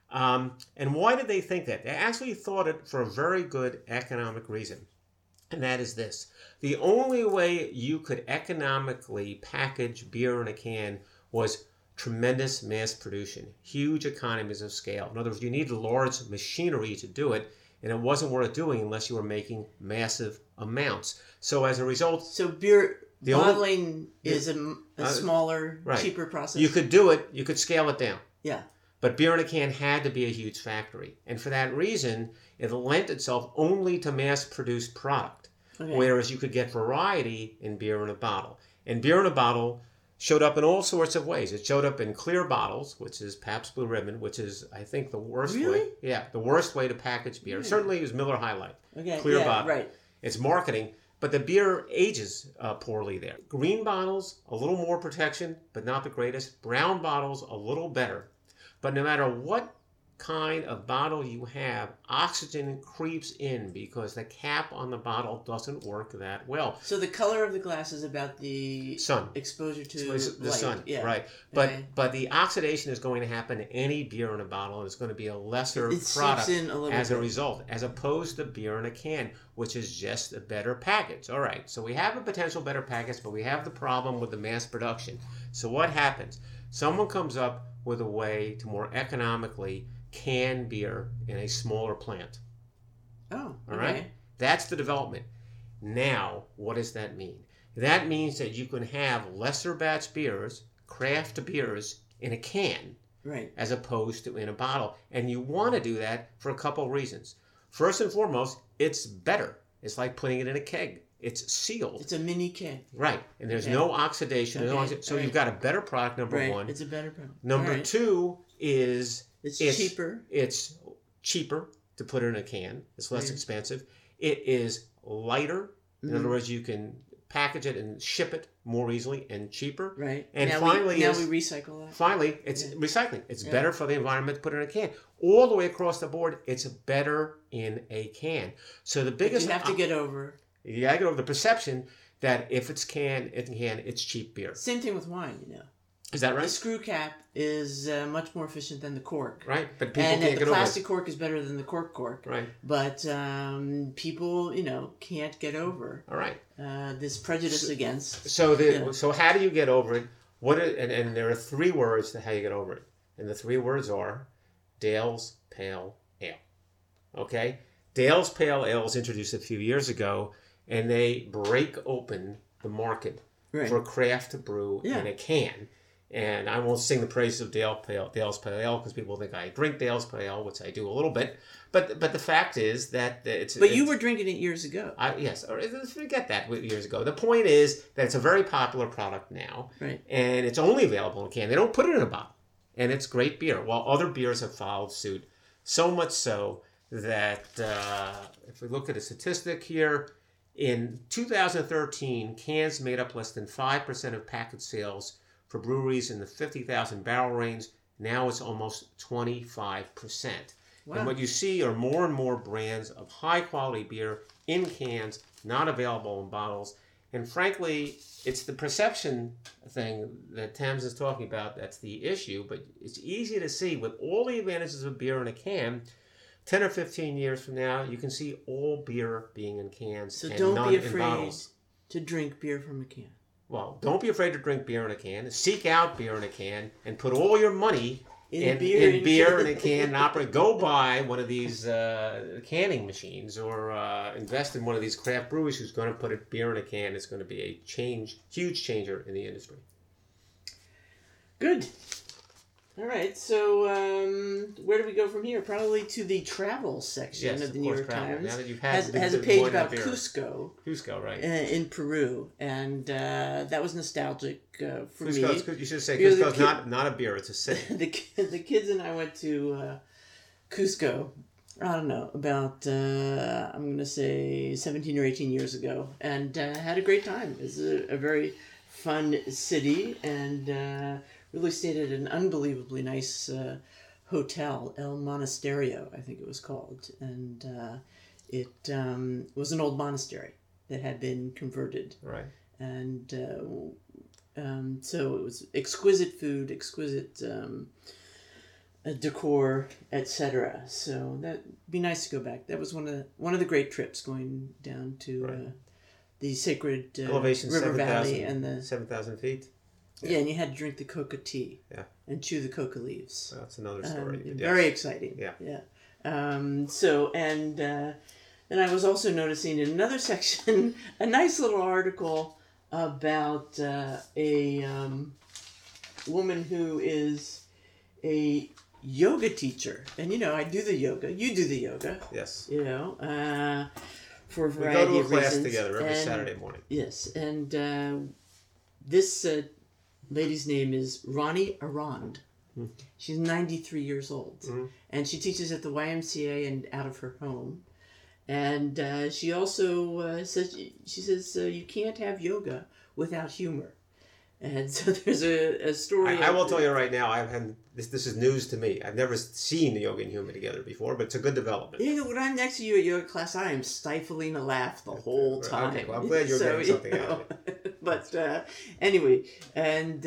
[SPEAKER 2] And why did they think that? They actually thought it for a very good economic reason. And that is this. The only way you could economically package beer in a can was tremendous mass production, huge economies of scale. In other words, you needed large machinery to do it, and it wasn't worth doing unless you were making massive amounts. So as a result...
[SPEAKER 1] So beer bottling is a smaller,
[SPEAKER 2] right.
[SPEAKER 1] cheaper process?
[SPEAKER 2] You could do it. You could scale it down.
[SPEAKER 1] Yeah.
[SPEAKER 2] But beer in a can had to be a huge factory. And for that reason, it lent itself only to mass-produced product. Okay. Whereas you could get variety in beer in a bottle. And beer in a bottle showed up in all sorts of ways. It showed up in clear bottles, which is Pabst Blue Ribbon, which is, I think, the worst way. Yeah, the worst way to package beer. Certainly it was Miller High Life.
[SPEAKER 1] Okay.
[SPEAKER 2] Clear bottle.
[SPEAKER 1] Right.
[SPEAKER 2] It's marketing, but the beer ages poorly there. Green bottles, a little more protection, but not the greatest. Brown bottles, a little better. But no matter what kind of bottle you have, oxygen creeps in because the cap on the bottle doesn't work that well.
[SPEAKER 1] So the color of the glass is about the
[SPEAKER 2] sun
[SPEAKER 1] exposure to
[SPEAKER 2] the
[SPEAKER 1] light.
[SPEAKER 2] sun,
[SPEAKER 1] yeah.
[SPEAKER 2] Right? But the oxidation is going to happen to any beer in a bottle, and it's going to be a lesser product as a result, as opposed to beer in a can, which is just a better package. All right, so we have a potential better package, but we have the problem with the mass production. So what happens? Someone comes up with a way to more economically can beer in a smaller plant.
[SPEAKER 1] Oh, okay.
[SPEAKER 2] All right? That's the development. Now, what does that mean? That means that you can have lesser batch beers, craft beers, in a can,
[SPEAKER 1] right,
[SPEAKER 2] as opposed to in a bottle. And you want to do that for a couple of reasons. First and foremost, it's better. It's like putting it in a keg. It's sealed.
[SPEAKER 1] It's a mini keg.
[SPEAKER 2] Right. And there's no oxidation.
[SPEAKER 1] Okay.
[SPEAKER 2] So you've got a better product, number one.
[SPEAKER 1] It's a better product.
[SPEAKER 2] Number two is...
[SPEAKER 1] It's cheaper.
[SPEAKER 2] It's cheaper to put it in a can. It's less expensive. It is lighter. In other words, you can package it and ship it more easily and cheaper.
[SPEAKER 1] Right.
[SPEAKER 2] And
[SPEAKER 1] now
[SPEAKER 2] finally,
[SPEAKER 1] we recycle that.
[SPEAKER 2] Finally, it's recycling. It's better for the environment to put it in a can. All the way across the board, it's better in a can. So the biggest...
[SPEAKER 1] But you have to get over...
[SPEAKER 2] You got to get over the perception that if it's it's cheap beer.
[SPEAKER 1] Same thing with wine, you know.
[SPEAKER 2] Is that right?
[SPEAKER 1] The screw cap is much more efficient than the cork.
[SPEAKER 2] Right, but people
[SPEAKER 1] can't
[SPEAKER 2] get
[SPEAKER 1] over it. The plastic cork is better than the cork.
[SPEAKER 2] Right.
[SPEAKER 1] But people, can't get over.
[SPEAKER 2] All right.
[SPEAKER 1] This prejudice against.
[SPEAKER 2] So how do you get over it? And there are three words to how you get over it. And the three words are Dale's Pale Ale. Okay? Dale's Pale Ale was introduced a few years ago, and they break open the market for craft brew in a can. And I won't sing the praises of Dale's Pale Ale because people think I drink Dale's Pale Ale, which I do a little bit. But the fact is that it's...
[SPEAKER 1] But you were drinking it years ago.
[SPEAKER 2] Yes. Forget that years ago. The point is that it's a very popular product now.
[SPEAKER 1] Right.
[SPEAKER 2] And it's only available in a can. They don't put it in a bottle. And it's great beer, while other beers have followed suit. So much so that if we look at a statistic here, in 2013, cans made up less than 5% of package sales for breweries in the 50,000 barrel range. Now it's almost 25%. Wow. And what you see are more and more brands of high quality beer in cans, not available in bottles. And frankly, it's the perception thing that Thames is talking about that's the issue. But it's easy to see with all the advantages of beer in a can. 10 or 15 years from now, you can see all beer being in cans
[SPEAKER 1] so
[SPEAKER 2] and
[SPEAKER 1] don't
[SPEAKER 2] none
[SPEAKER 1] be
[SPEAKER 2] in
[SPEAKER 1] afraid
[SPEAKER 2] bottles.
[SPEAKER 1] To drink beer from a can.
[SPEAKER 2] Well, don't be afraid to drink beer in a can. Seek out beer in a can and put all your money in beer in a can and operate. Go buy one of these canning machines or invest in one of these craft breweries who's going to put a beer in a can. It's going to be a huge changer in the industry.
[SPEAKER 1] Good. All right, so where do we go from here? Probably to the travel section of the New York Times.
[SPEAKER 2] Now that you've had
[SPEAKER 1] has a page about Cusco.
[SPEAKER 2] Cusco, right?
[SPEAKER 1] In Peru, and that was nostalgic for me.
[SPEAKER 2] You should say Cusco's not a beer; it's a city.
[SPEAKER 1] The kids and I went to Cusco. I don't know, about I'm going to say 17 or 18 years ago, and had a great time. It was a very fun city, and really stayed at an unbelievably nice hotel, El Monasterio, I think it was called. And it was an old monastery that had been converted.
[SPEAKER 2] Right.
[SPEAKER 1] And so it was exquisite food, exquisite decor, etc. So that'd be nice to go back. That was one of the great trips, going down to the sacred
[SPEAKER 2] elevation
[SPEAKER 1] river
[SPEAKER 2] 7,000
[SPEAKER 1] valley and the
[SPEAKER 2] 7,000 feet.
[SPEAKER 1] Yeah, and you had to drink the coca tea.
[SPEAKER 2] Yeah.
[SPEAKER 1] And chew the coca leaves.
[SPEAKER 2] Well, that's another story. Yes.
[SPEAKER 1] Very exciting.
[SPEAKER 2] Yeah.
[SPEAKER 1] Yeah. So, and then I was also noticing in another section a nice little article about a woman who is a yoga teacher. And, I do the yoga. You do the yoga.
[SPEAKER 2] Yes.
[SPEAKER 1] For a
[SPEAKER 2] We
[SPEAKER 1] variety
[SPEAKER 2] go to a
[SPEAKER 1] of
[SPEAKER 2] class
[SPEAKER 1] reasons.
[SPEAKER 2] together every Saturday morning.
[SPEAKER 1] Yes. And this lady's name is Ronnie Arand. She's 93 years old. And she teaches at the YMCA and out of her home. And she also says you can't have yoga without humor. And so there's a story.
[SPEAKER 2] I will tell you right now, this is news to me. I've never seen yoga and humor together before, but it's a good development.
[SPEAKER 1] When I'm next to you at yoga class, I am stifling a laugh the whole time.
[SPEAKER 2] Okay, well, I'm glad you're getting something out of it.
[SPEAKER 1] But anyway, and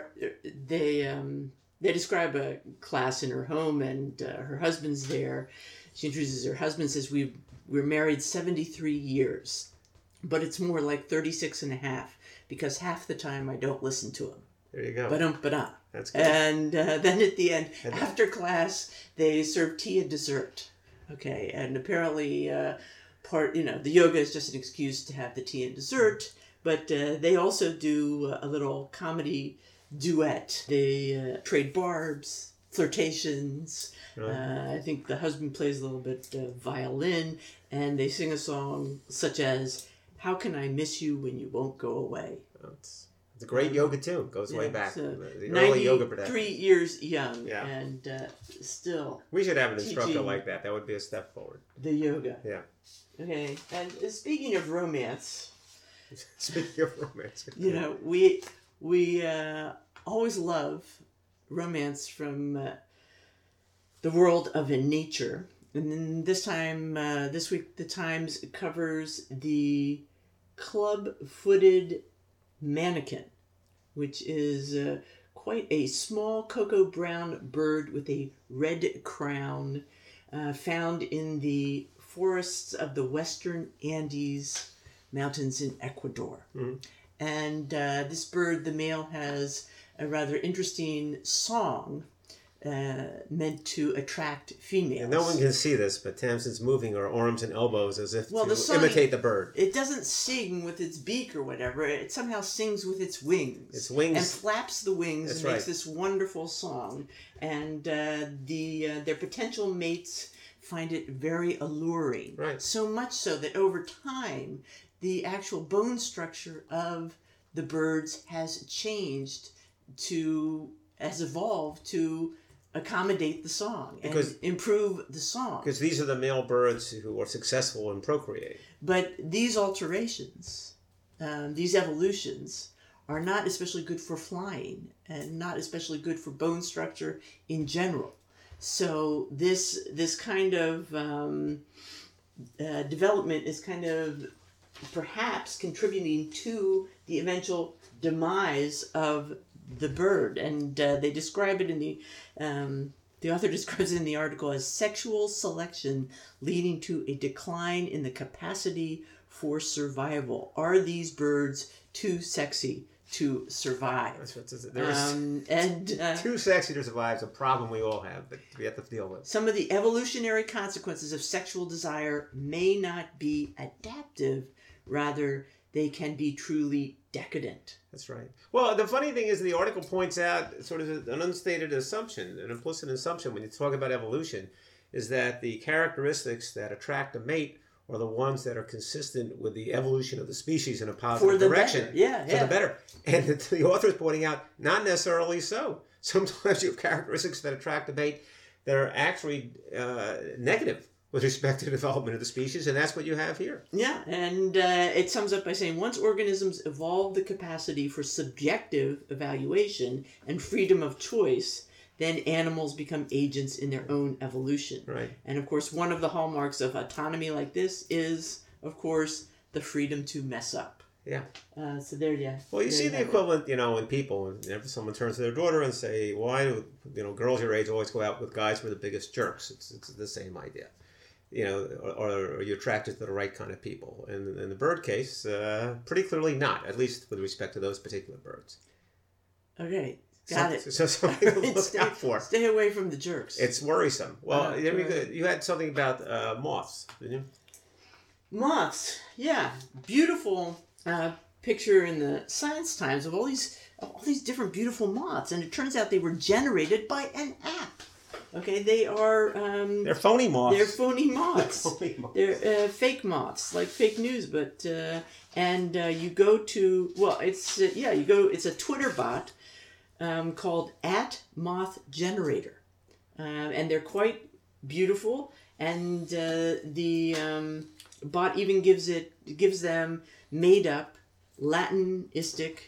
[SPEAKER 1] they describe a class in her home, and her husband's there. She introduces her husband, says, we're married 73 years, but it's more like 36 and a half, because half the time I don't listen to him.
[SPEAKER 2] There you go.
[SPEAKER 1] Ba-dum-ba-da.
[SPEAKER 2] That's good.
[SPEAKER 1] And then at the end, after class, they serve tea and dessert. Okay, and apparently the yoga is just an excuse to have the tea and dessert, but they also do a little comedy duet. They trade barbs, flirtations. I think the husband plays a little bit of violin, and they sing a song such as, "How Can I Miss You When You Won't Go Away?"
[SPEAKER 2] It's a great yoga tune. Goes way back.
[SPEAKER 1] So
[SPEAKER 2] The early yoga production.
[SPEAKER 1] 93 years young,
[SPEAKER 2] Yeah.
[SPEAKER 1] and still
[SPEAKER 2] We should have an instructor
[SPEAKER 1] teaching
[SPEAKER 2] like that. That would be a step forward.
[SPEAKER 1] the yoga.
[SPEAKER 2] Yeah.
[SPEAKER 1] Okay, and speaking of romance,
[SPEAKER 2] Speaking of romance.
[SPEAKER 1] we always love romance from the world of nature. And then this week, the Times covers the club-footed manakin, which is quite a small cocoa brown bird with a red crown, found in the forests of the western Andes mountains in Ecuador. And this bird, the male, has a rather interesting song meant to attract females.
[SPEAKER 2] And no one can see this, but Tamsin's moving her arms and elbows as if
[SPEAKER 1] the
[SPEAKER 2] to
[SPEAKER 1] song,
[SPEAKER 2] imitate the bird.
[SPEAKER 1] It doesn't sing with its beak or whatever. It somehow sings with its wings.
[SPEAKER 2] Its wings.
[SPEAKER 1] And flaps the wings.
[SPEAKER 2] That's
[SPEAKER 1] and makes
[SPEAKER 2] right.
[SPEAKER 1] this wonderful song. And their potential mates find it very alluring.
[SPEAKER 2] Right.
[SPEAKER 1] So much so that over time, the actual bone structure of the birds has evolved to accommodate the song and improve the song.
[SPEAKER 2] Because these are the male birds who are successful in procreating.
[SPEAKER 1] But these alterations, these evolutions, are not especially good for flying and not especially good for bone structure in general. So this kind of development is kind of perhaps contributing to the eventual demise of the bird. And they describe it in the author describes it in the article as sexual selection leading to a decline in the capacity for survival. Are these birds too sexy to survive?
[SPEAKER 2] That's what too sexy to survive is a problem we all have that we have to deal with.
[SPEAKER 1] Some of the evolutionary consequences of sexual desire may not be adaptive, rather they can be truly decadent.
[SPEAKER 2] That's right. Well, the funny thing is the article points out sort of an unstated assumption, an implicit assumption when you talk about evolution, is that the characteristics that attract a mate are the ones that are consistent with the evolution of the species in a positive direction.
[SPEAKER 1] Better.
[SPEAKER 2] For the better. And the author is pointing out, not necessarily so. Sometimes you have characteristics that attract a mate that are actually negative with respect to the development of the species, and that's what you have here.
[SPEAKER 1] Yeah, and it sums up by saying, once organisms evolve the capacity for subjective evaluation and freedom of choice, then animals become agents in their own evolution.
[SPEAKER 2] Right.
[SPEAKER 1] And of course, one of the hallmarks of autonomy like this is, of course, the freedom to mess up.
[SPEAKER 2] Yeah.
[SPEAKER 1] So there, yeah.
[SPEAKER 2] Well, you
[SPEAKER 1] there
[SPEAKER 2] see the
[SPEAKER 1] have it.
[SPEAKER 2] equivalent, in people. Whenever someone turns to their daughter and say, "Why do girls your age always go out with guys who are the biggest jerks?" It's the same idea. Or are you attracted to the right kind of people? And in the bird case, pretty clearly not. At least with respect to those particular birds.
[SPEAKER 1] Okay, got it.
[SPEAKER 2] So something to look out for.
[SPEAKER 1] Stay away from the jerks.
[SPEAKER 2] It's worrisome. Well,
[SPEAKER 1] Right.
[SPEAKER 2] you had something about moths, didn't you?
[SPEAKER 1] Moths, yeah, beautiful picture in the Science Times of all these different beautiful moths, and it turns out they were generated by an app. Okay, they are
[SPEAKER 2] They're phony moths.
[SPEAKER 1] they're phony moths.
[SPEAKER 2] Phony moths.
[SPEAKER 1] They're fake moths, like fake news. But you go to it's a Twitter bot called @MothGenerator, and they're quite beautiful. And the bot even gives them made up Latinistic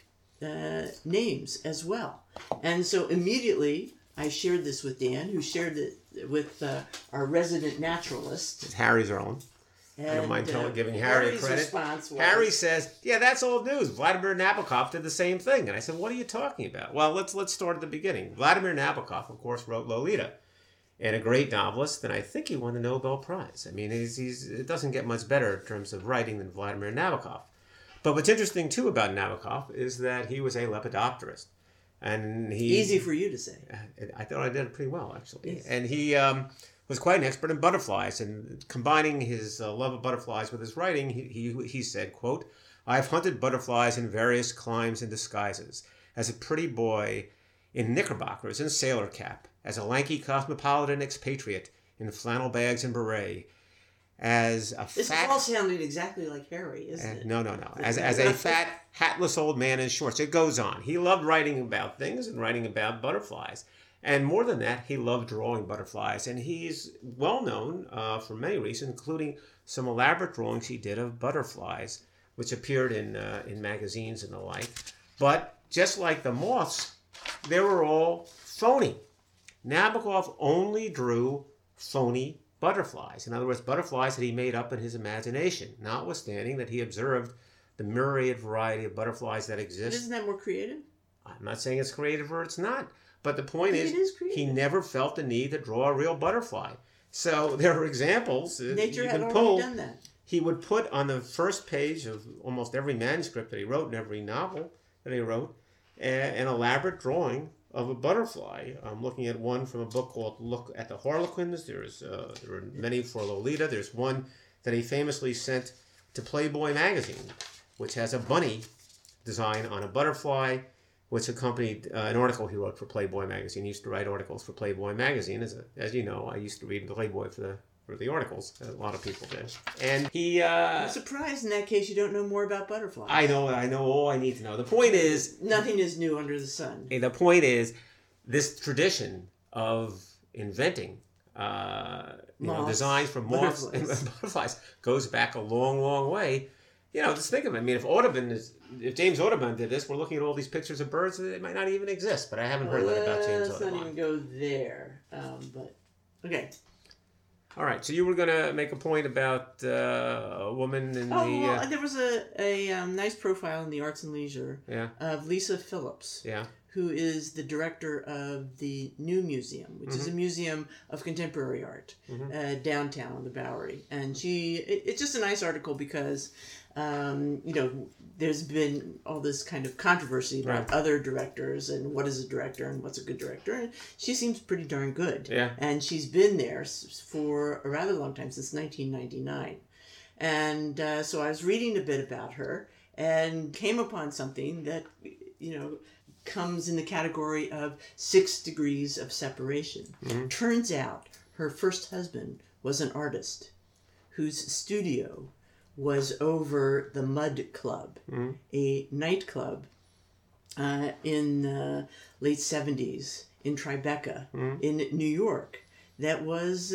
[SPEAKER 1] names as well. And so immediately I shared this with Dan, who shared it with our resident naturalist.
[SPEAKER 2] It's Harry's own. I don't mind giving Harry
[SPEAKER 1] Harry's
[SPEAKER 2] credit.
[SPEAKER 1] response was,
[SPEAKER 2] Harry says, "Yeah, that's old news. Vladimir Nabokov did the same thing." And I said, "What are you talking about?" Well, let's start at the beginning. Vladimir Nabokov, of course, wrote Lolita, and a great novelist. And I think he won the Nobel Prize. I mean, it doesn't get much better in terms of writing than Vladimir Nabokov. But what's interesting too about Nabokov is that he was a lepidopterist, and
[SPEAKER 1] easy for you to say.
[SPEAKER 2] I thought I did it pretty well, actually.
[SPEAKER 1] Yes.
[SPEAKER 2] And he was quite an expert in butterflies, and combining his love of butterflies with his writing, he said, quote, "I've hunted butterflies in various climes and disguises, as a pretty boy in knickerbockers and sailor cap, as a lanky cosmopolitan expatriate in flannel bags and beret, as a
[SPEAKER 1] This
[SPEAKER 2] fat..."
[SPEAKER 1] is all sounding exactly like Harry, isn't it?
[SPEAKER 2] No. As a fat, hatless old man in shorts. It goes on. He loved writing about things and writing about butterflies. And more than that, he loved drawing butterflies. And he's well known for many reasons, including some elaborate drawings he did of butterflies, which appeared in magazines and the like. But just like the moths, they were all phony. Nabokov only drew phony butterflies. In other words, butterflies that he made up in his imagination, notwithstanding that he observed the myriad variety of butterflies that
[SPEAKER 1] But
[SPEAKER 2] exist.
[SPEAKER 1] isn't that more creative?
[SPEAKER 2] I'm not saying it's creative or it's not, but the point
[SPEAKER 1] I think
[SPEAKER 2] is,
[SPEAKER 1] it is creative.
[SPEAKER 2] he never felt the need to draw a real butterfly. So there are examples
[SPEAKER 1] Nature
[SPEAKER 2] you
[SPEAKER 1] had
[SPEAKER 2] can
[SPEAKER 1] already
[SPEAKER 2] pull.
[SPEAKER 1] done that.
[SPEAKER 2] He would put on the first page of almost every manuscript that he wrote and every novel that he wrote an elaborate drawing of a butterfly. I'm looking at one from a book called Look at the Harlequins. There are many for Lolita. There's one that he famously sent to Playboy magazine, which has a bunny design on a butterfly, which accompanied an article he wrote for Playboy magazine. He used to write articles for Playboy magazine. As you know, I used to read Playboy for the articles. A lot of people did. And he...
[SPEAKER 1] I'm surprised in that case you don't know more about butterflies.
[SPEAKER 2] I know all I need to know. The point is...
[SPEAKER 1] Nothing is new under the sun.
[SPEAKER 2] The point is, this tradition of inventing designs for moths and butterflies goes back a long, long way. Just think of it. I mean, if James Audubon did this, we're looking at all these pictures of birds that might not even exist. But I haven't heard that about James
[SPEAKER 1] Let's
[SPEAKER 2] Audubon.
[SPEAKER 1] not even go there. But okay.
[SPEAKER 2] All right. So you were going to make a point about a woman in
[SPEAKER 1] Well, there was a nice profile in the Arts and Leisure
[SPEAKER 2] Yeah.
[SPEAKER 1] of Lisa Phillips.
[SPEAKER 2] Yeah.
[SPEAKER 1] Who is the director of the New Museum, which is a museum of contemporary art downtown on the Bowery. And it's just a nice article because, there's been all this kind of controversy about other directors and what is a director and what's a good director. And she seems pretty darn good.
[SPEAKER 2] Yeah.
[SPEAKER 1] And she's been there for a rather long time, since 1999. And so I was reading a bit about her and came upon something that, comes in the category of 6 degrees of separation. Turns out her first husband was an artist whose studio was over the Mud Club, a nightclub in the late 70s in Tribeca in New York. That was,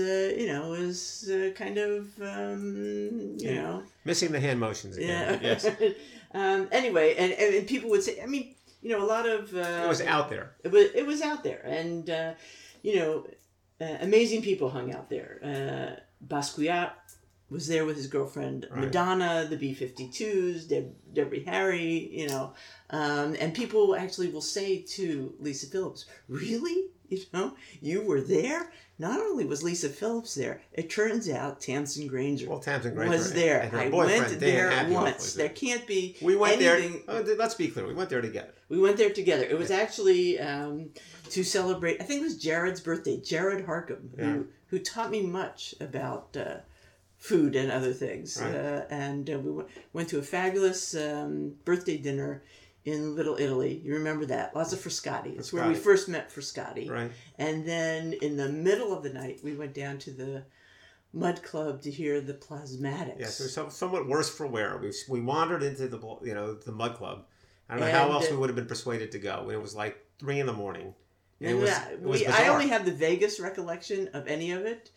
[SPEAKER 1] kind of,
[SPEAKER 2] Missing the hand motions again.
[SPEAKER 1] Yeah.
[SPEAKER 2] Yes.
[SPEAKER 1] Anyway, and people would say, a lot of...
[SPEAKER 2] it was out there.
[SPEAKER 1] It was out there. And, amazing people hung out there. Basquiat was there with his girlfriend
[SPEAKER 2] Right.
[SPEAKER 1] Madonna, the B-52s, Debbie Harry, you know, and people actually will say to Lisa Phillips, "Really? You know, you were there?" Not only was Lisa Phillips there, it turns out Tamsin Granger
[SPEAKER 2] Well, Tamsin Granger
[SPEAKER 1] was there.
[SPEAKER 2] and her
[SPEAKER 1] I
[SPEAKER 2] boyfriend,
[SPEAKER 1] went
[SPEAKER 2] Dan
[SPEAKER 1] there
[SPEAKER 2] Abbott
[SPEAKER 1] once.
[SPEAKER 2] was
[SPEAKER 1] There
[SPEAKER 2] there.
[SPEAKER 1] can't be
[SPEAKER 2] We went
[SPEAKER 1] anything.
[SPEAKER 2] there. Let's be clear. We went there together.
[SPEAKER 1] We went there together. It was actually to celebrate. I think it was Jared's birthday. Jared Harkham, who taught me much about food and other things.
[SPEAKER 2] Right.
[SPEAKER 1] And we went to a fabulous birthday dinner in Little Italy. You remember that? Lots of Frascati. It's where we
[SPEAKER 2] Frascati.
[SPEAKER 1] first met Frascati.
[SPEAKER 2] Right.
[SPEAKER 1] And then in the middle of the night, we went down to the Mud Club to hear the Plasmatics.
[SPEAKER 2] Yes, it was somewhat worse for wear. We wandered into the Mud Club. I don't know how else we would have been persuaded to go. It was like 3 a.m. And it was
[SPEAKER 1] I
[SPEAKER 2] bizarre.
[SPEAKER 1] only have the vaguest recollection of any of it.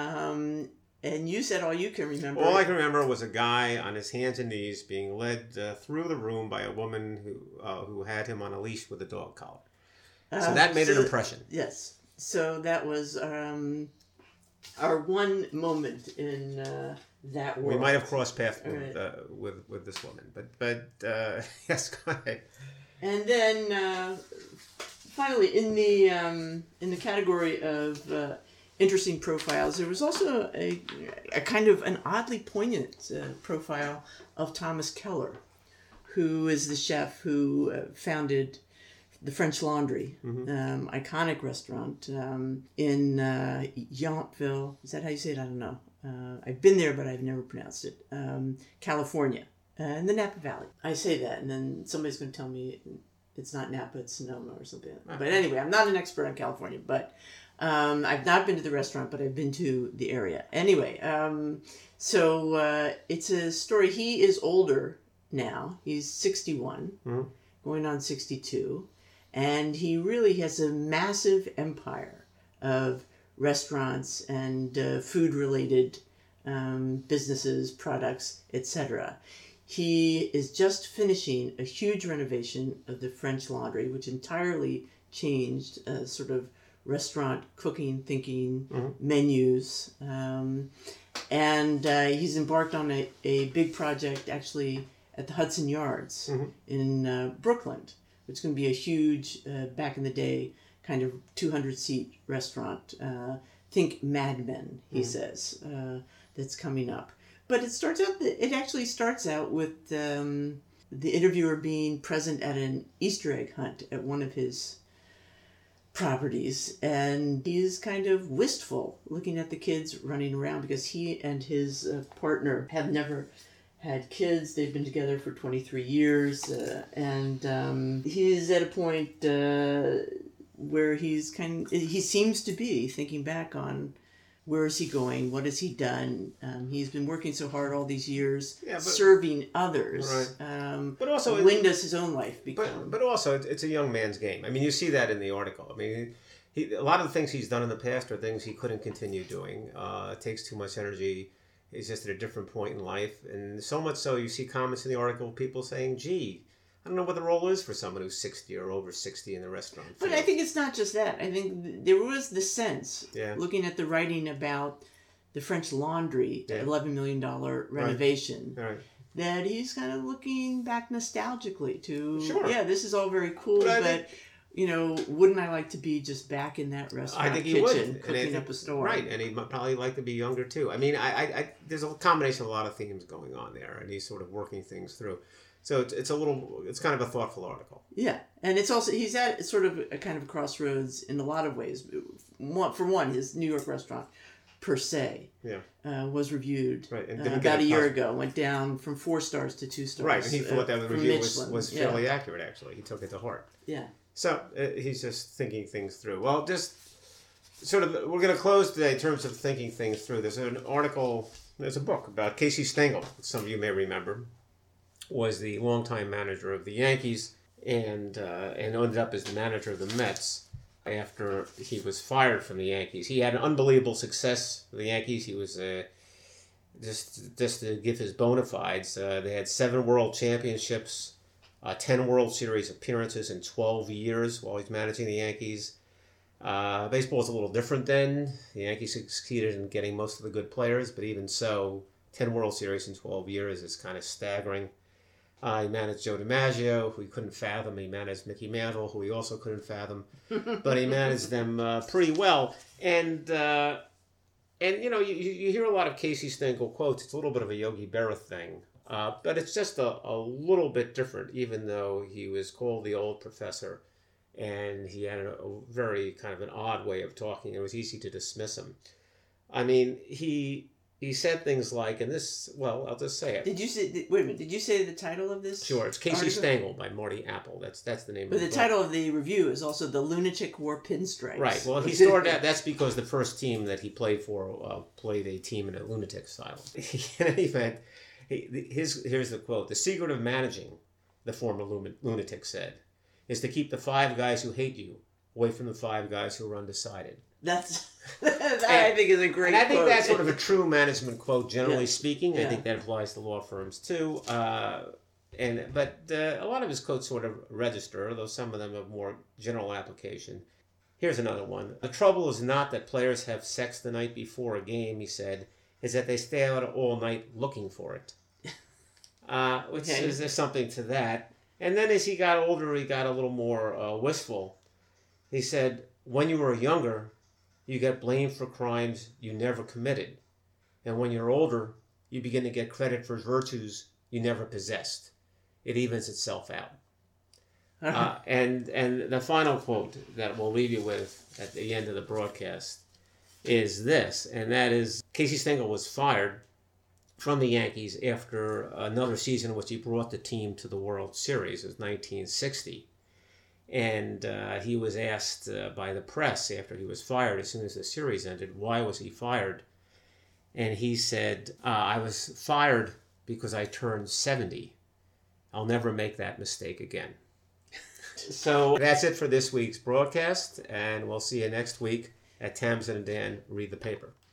[SPEAKER 1] And you said all you can remember.
[SPEAKER 2] All I can remember was a guy on his hands and knees being led through the room by a woman who had him on a leash with a dog collar. So that made an impression.
[SPEAKER 1] Yes. So that was our one moment in that world.
[SPEAKER 2] We might have crossed paths
[SPEAKER 1] Right.
[SPEAKER 2] with this woman, but yes, go ahead.
[SPEAKER 1] And then finally, in the category of interesting profiles, there was also a kind of an oddly poignant profile of Thomas Keller, who is the chef who founded the French Laundry, iconic restaurant in Yountville. Is that how you say it? I don't know. I've been there, but I've never pronounced it. California, in the Napa Valley. I say that, and then somebody's going to tell me it's not Napa, it's Sonoma or something. But anyway, I'm not an expert on California, but I've not been to the restaurant, but I've been to the area. Anyway, so it's a story. He is older now. He's 61, going on 62. And he really has a massive empire of restaurants and food-related businesses, products, etc. He is just finishing a huge renovation of the French Laundry, which entirely changed sort of restaurant cooking, thinking, menus. And he's embarked on a big project actually at the Hudson Yards in Brooklyn. It's going to be a huge, back in the day, kind of 200-seat restaurant. Think Mad Men, he says, that's coming up. But it actually starts out with the interviewer being present at an Easter egg hunt at one of his properties. And he's kind of wistful looking at the kids running around because he and his partner have never had kids. They've been together for 23 years, and he's at a point where he seems to be thinking back on where is he going, what has he done. He's been working so hard all these years, serving others.
[SPEAKER 2] Right. But also,
[SPEAKER 1] when does his own life become?
[SPEAKER 2] But also, it's a young man's game. I mean, you see that in the article. I mean, a lot of the things he's done in the past are things he couldn't continue doing. It takes too much energy. He's just at a different point in life. And so much so, you see comments in the article, people saying, gee, I don't know what the role is for someone who's 60 or over 60 in the restaurant field.
[SPEAKER 1] But I think it's not just that. I think there was the sense, looking at the writing about the French Laundry, the $11 million renovation,
[SPEAKER 2] Right.
[SPEAKER 1] that he's kind of looking back nostalgically to,
[SPEAKER 2] Sure.
[SPEAKER 1] This is all very cool, but wouldn't I like to be just back in that restaurant
[SPEAKER 2] I think he
[SPEAKER 1] kitchen
[SPEAKER 2] would.
[SPEAKER 1] cooking up a storm?
[SPEAKER 2] Right, and he'd probably like to be younger too. I mean, I there's a combination of a lot of themes going on there, and he's sort of working things through. So it's kind of a thoughtful article.
[SPEAKER 1] Yeah, and it's also, he's at sort of a kind of a crossroads in a lot of ways. For one, his New York restaurant, Per Se, was reviewed about a year ago. Went down from 4 stars to 2 stars.
[SPEAKER 2] Right, and he thought that the review was fairly
[SPEAKER 1] Yeah.
[SPEAKER 2] accurate, actually. He took it to heart.
[SPEAKER 1] Yeah.
[SPEAKER 2] So he's just thinking things through. Well, just sort of, we're going to close today in terms of thinking things through. There's a book about Casey Stengel, some of you may remember, was the longtime manager of the Yankees and ended up as the manager of the Mets after he was fired from the Yankees. He had an unbelievable success for the Yankees. He was, just to give his bona fides, they had 7 world championships, 10 World Series appearances in 12 years while he's managing the Yankees. Baseball is a little different then. The Yankees succeeded in getting most of the good players, but even so, 10 World Series in 12 years is kind of staggering. He managed Joe DiMaggio, who he couldn't fathom. He managed Mickey Mantle, who he also couldn't fathom. But he managed them pretty well. And you know, you hear a lot of Casey Stengel quotes. It's a little bit of a Yogi Berra thing. But it's just a little bit different, even though he was called the old professor. And he had a very kind of an odd way of talking. It was easy to dismiss him. I mean, he said things like, and this, well, I'll just say it.
[SPEAKER 1] Did you say, wait a minute, did you say the title of this?
[SPEAKER 2] Sure, it's Casey
[SPEAKER 1] article?
[SPEAKER 2] Stengel by Marty Apple. That's the name
[SPEAKER 1] But
[SPEAKER 2] of
[SPEAKER 1] the
[SPEAKER 2] book.
[SPEAKER 1] title of the review is also The Lunatic Wore Pinstripes.
[SPEAKER 2] Right, well, he started out, that's because the first team that he played for played a team in a lunatic asylum. In any event, here's the quote. The secret of managing, the former lunatic said, is to keep the 5 guys who hate you away from the 5 guys who are undecided.
[SPEAKER 1] That I think is a great quote.
[SPEAKER 2] And I think that's sort of a true management quote, generally
[SPEAKER 1] Yeah.
[SPEAKER 2] speaking. I
[SPEAKER 1] Yeah.
[SPEAKER 2] think that applies to law firms too. But a lot of his quotes sort of register, though some of them have more general application. Here's another one. The trouble is not that players have sex the night before a game, he said, is that they stay out all night looking for it. Which is there's something to that. And then as he got older, he got a little more wistful. He said, when you were younger, you get blamed for crimes you never committed. And when you're older, you begin to get credit for virtues you never possessed. It evens itself out. And the final quote that we'll leave you with at the end of the broadcast is this, and that is Casey Stengel was fired from the Yankees after another season in which he brought the team to the World Series. It was 1960. And he was asked by the press after he was fired, as soon as the series ended, why was he fired? And he said, I was fired because I turned 70. I'll never make that mistake again. So that's it for this week's broadcast, and we'll see you next week at Tamsin and Dan Read the Paper.